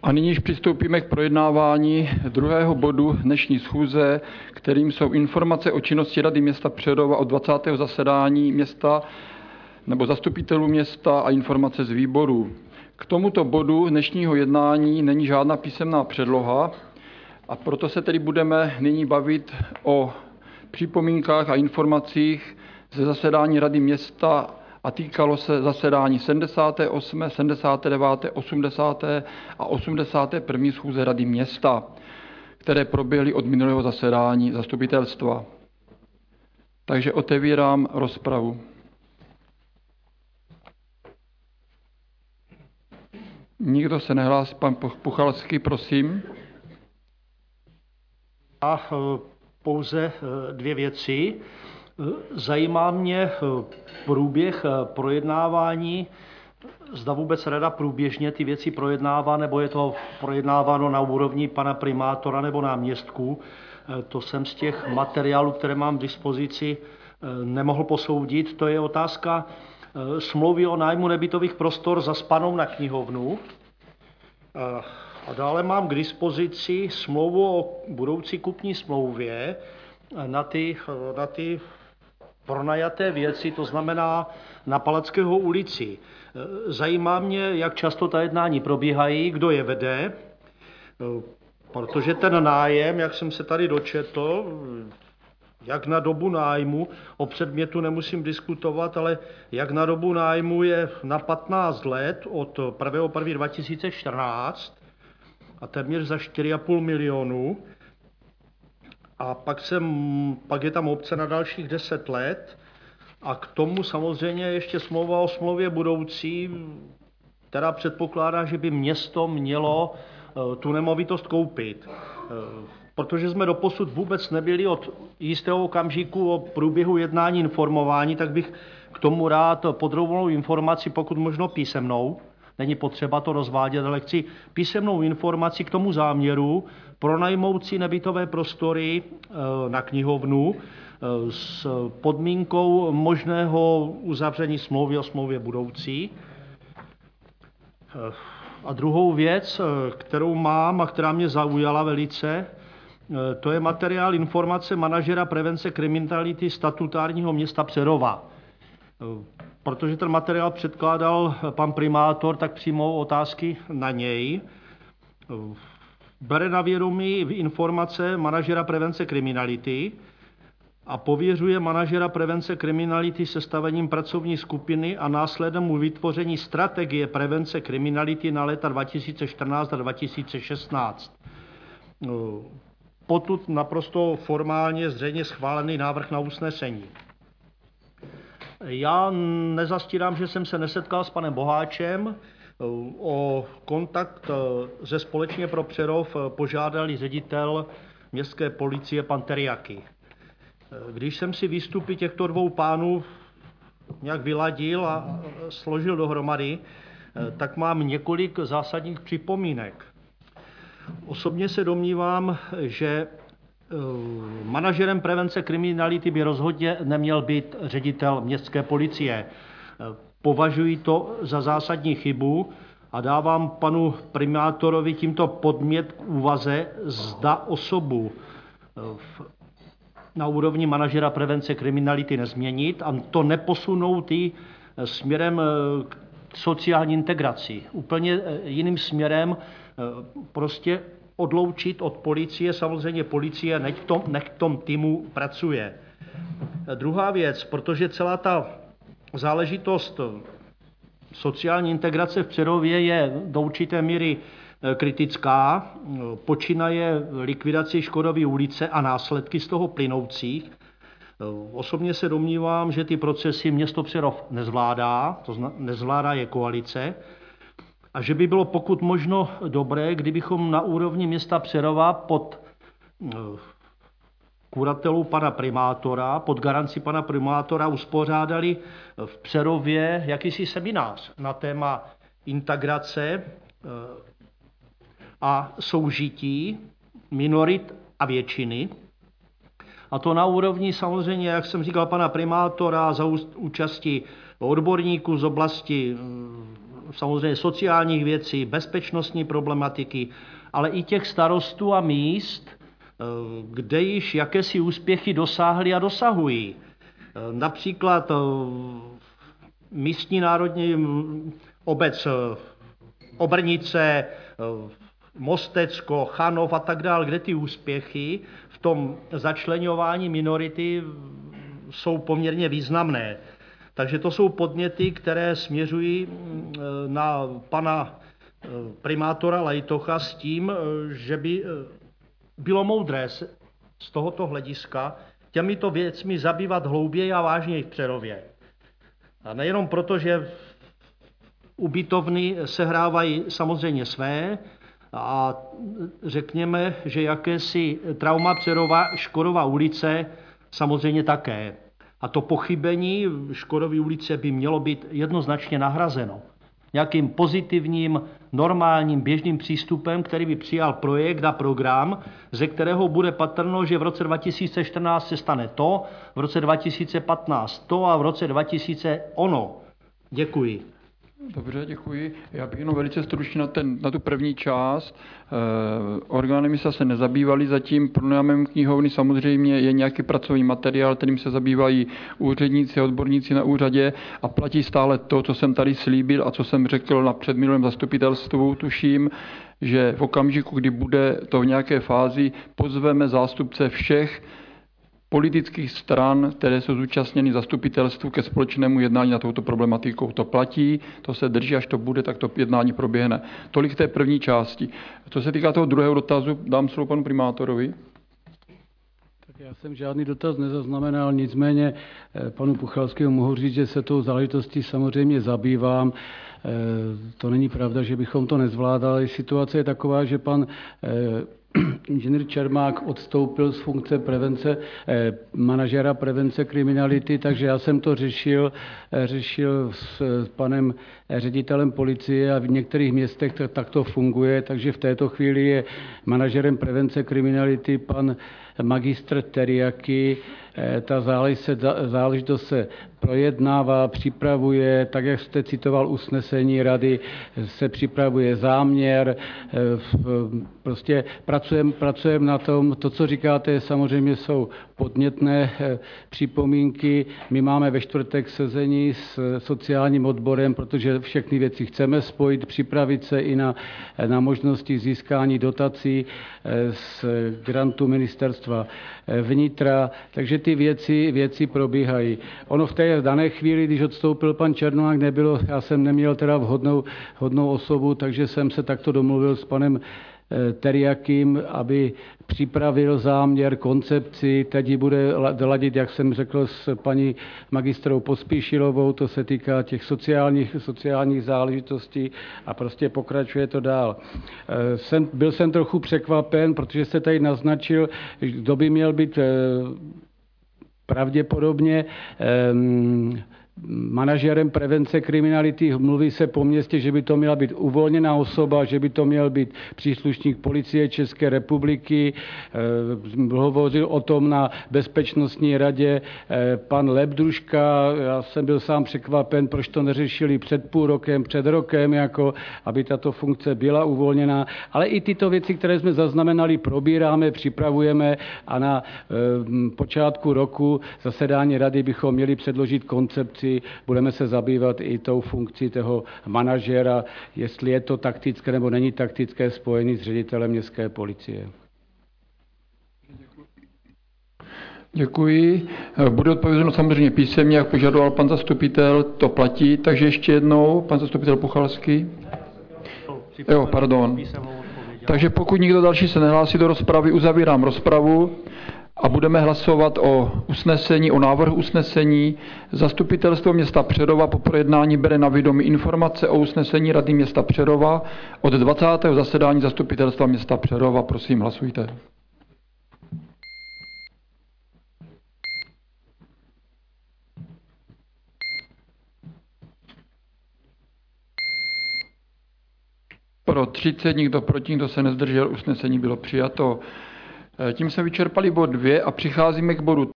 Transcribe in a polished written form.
A nyní již přistoupíme k projednávání druhého bodu dnešní schůze, kterým jsou informace o činnosti Rady města Přerova od 20. zasedání města nebo zastupitelů města a informace z výborů. K tomuto bodu dnešního jednání není žádná písemná předloha a proto se tedy budeme nyní bavit o připomínkách a informacích ze zasedání Rady města a týkalo se zasedání 78., 79., 80. a 81. schůze Rady města, které proběhly od minulého zasedání zastupitelstva. Takže otevírám rozpravu. Nikdo se nehlásí, pan Puchalský, prosím. Pouze dvě věci. Zajímá mě průběh projednávání, zda vůbec rada průběžně ty věci projednává, nebo je to projednáváno na úrovni pana primátora nebo náměstků. To jsem z těch materiálů, které mám k dispozici, nemohl posoudit. To je otázka smlouvy o nájmu nebytových prostor zaspanou na knihovnu. A dále mám k dispozici smlouvu o budoucí kupní smlouvě na ty pronajaté věci, to znamená na Palackého ulici. Zajímá mě, jak často ta jednání probíhají, kdo je vede, protože ten nájem, jak jsem se tady dočetl, jak na dobu nájmu, o předmětu nemusím diskutovat, ale jak na dobu nájmu je na 15 let od 1.1.2014 a téměř za 4,5 milionu. A pak je tam opce na dalších 10 let a k tomu samozřejmě ještě smlouva o smlouvě budoucí, která předpokládá, že by město mělo tu nemovitost koupit. Protože jsme doposud vůbec nebyli od jistého okamžiku o průběhu jednání informováni, tak bych k tomu rád podrobnou informaci, pokud možno písemnou. Není potřeba to rozvádět, ale chci písemnou informaci k tomu záměru pronajmout si nebytové prostory na knihovnu s podmínkou možného uzavření smlouvy o smlouvě budoucí. A druhou věc, kterou mám a která mě zaujala velice, to je materiál informace manažera prevence kriminality statutárního města Přerova. Protože ten materiál předkládal pan primátor, tak přímo otázky na něj. Bere na vědomí informace manažera prevence kriminality a pověřuje manažera prevence kriminality sestavením pracovní skupiny a následnému vytvoření strategie prevence kriminality na léta 2014 a 2016. Potud naprosto formálně zřejmě schválený návrh na usnesení. Já nezastírám, že jsem se nesetkal s panem Boháčem. O kontakt ze Společně pro Přerov požádali ředitel městské policie pan Teriaki. Když jsem si výstupy těchto dvou pánů nějak vyladil a složil dohromady, tak mám několik zásadních připomínek. Osobně se domnívám, že manažerem prevence kriminality by rozhodně neměl být ředitel městské policie. Považuji to za zásadní chybu a dávám panu primátorovi tímto podnět k úvaze, zda osobu na úrovni manažera prevence kriminality nezměnit a to neposunout i směrem k sociální integraci. Úplně jiným směrem prostě odloučit od policie, samozřejmě policie nech v tom týmu pracuje. Druhá věc, protože celá ta záležitost sociální integrace v Přerově je do určité míry kritická, počínaje likvidací Škodovy ulice a následky z toho plynoucích. Osobně se domnívám, že ty procesy město Přerov nezvládá, nezvládá je koalice, a že by bylo pokud možno dobré, kdybychom na úrovni města Přerova pod kuratelou pana primátora, pod garancí pana primátora uspořádali v Přerově jakýsi seminář na téma integrace a soužití minorit a většiny. A to na úrovni samozřejmě, jak jsem říkal, pana primátora za účasti odborníků z oblasti samozřejmě sociálních věcí, bezpečnostní problematiky, ale i těch starostů a míst, kde již jakési úspěchy dosáhly a dosahují. Například místní národní obec Obrnice, Mostecko, Chanov a tak dále, kde ty úspěchy v tom začleňování minority jsou poměrně významné. Takže to jsou podněty, které směřují na pana primátora Lajtocha s tím, že by bylo moudré z tohoto hlediska těmito věcmi zabývat hlouběji a vážněji v Přerově. A nejenom proto, že ubytovny sehrávají samozřejmě své a řekněme, že jakési trauma Přerova, Škodova ulice samozřejmě také. A to pochybení Škodovy ulice by mělo být jednoznačně nahrazeno nějakým pozitivním, normálním, běžným přístupem, který by přijal projekt a program, ze kterého bude patrno, že v roce 2014 se stane to, v roce 2015 to a v roce 2000 ono. Děkuji. Dobře, děkuji. Já bych jenom velice stručně na tu první část. Orgány města se nezabývaly zatím. Pronájmem knihovny samozřejmě je nějaký pracovní materiál, kterým se zabývají úředníci, odborníci na úřadě a platí stále to, co jsem tady slíbil a co jsem řekl na předminulém zastupitelstvu, tuším, že v okamžiku, kdy bude to v nějaké fázi, pozveme zástupce všech politických stran, které jsou zúčastněny zastupitelstvu ke společnému jednání na touto problematikou. To platí, to se drží, až to bude, tak to jednání proběhne. Tolik té první části. Co se týká toho druhého dotazu, dám slovo panu primátorovi. Tak já jsem žádný dotaz nezaznamenal, nicméně panu Puchalskému mohu říct, že se tou záležitostí samozřejmě zabývám. To není pravda, že bychom to nezvládali. Situace je taková, že pan inženýr Čermák odstoupil z funkce manažera prevence kriminality, takže já jsem to řešil s panem ředitelem policie a v některých městech tak to funguje, takže v této chvíli je manažerem prevence kriminality pan magistr Teriaki. Ta záležitost se projednává, připravuje, tak jak jste citoval usnesení rady, se připravuje záměr, prostě pracujeme na tom. To, co říkáte, samozřejmě jsou podnětné připomínky. My máme ve čtvrtek sezení s sociálním odborem, protože všechny věci chceme spojit, připravit se i na možnosti získání dotací z grantu ministerstva vnitra, takže ty věci probíhají. Ono v té dané chvíli, když odstoupil pan Černohák, já jsem neměl teda vhodnou osobu, takže jsem se takto domluvil s panem Teriakim, aby připravil záměr, koncepci, teď ji bude ladit, jak jsem řekl, s paní magistrou Pospíšilovou, to se týká těch sociálních záležitostí a prostě pokračuje to dál. Byl jsem trochu překvapen, protože se tady naznačil, kdo by měl být pravděpodobně manažerem prevence kriminality. Mluví se po městě, že by to měla být uvolněná osoba, že by to měl být příslušník policie České republiky. Hovořil o tom na bezpečnostní radě pan Lebdruška. Já jsem byl sám překvapen, proč to neřešili před půl rokem, před rokem, jako aby tato funkce byla uvolněná. Ale i tyto věci, které jsme zaznamenali, probíráme, připravujeme a na počátku roku zasedání rady bychom měli předložit koncepci. Budeme se zabývat i tou funkcí toho manažera, jestli je to taktické nebo není taktické spojení s ředitelem městské policie. Děkuji. Bude odpovězeno samozřejmě písemně, jak požadoval pan zastupitel, to platí. Takže ještě jednou, pan zastupitel Puchalský. Jo, pardon. Takže pokud nikdo další se nehlásí do rozpravy, uzavírám rozpravu. A budeme hlasovat o návrhu usnesení. Zastupitelstvo města Přerova po projednání bere na vědomí informace o usnesení Rady města Přerova od 20. zasedání zastupitelstva města Přerova. Prosím, hlasujte. Pro 30, nikdo proti, nikdo se nezdržel, usnesení bylo přijato. Tím jsme vyčerpali bod 2 a přicházíme k bodu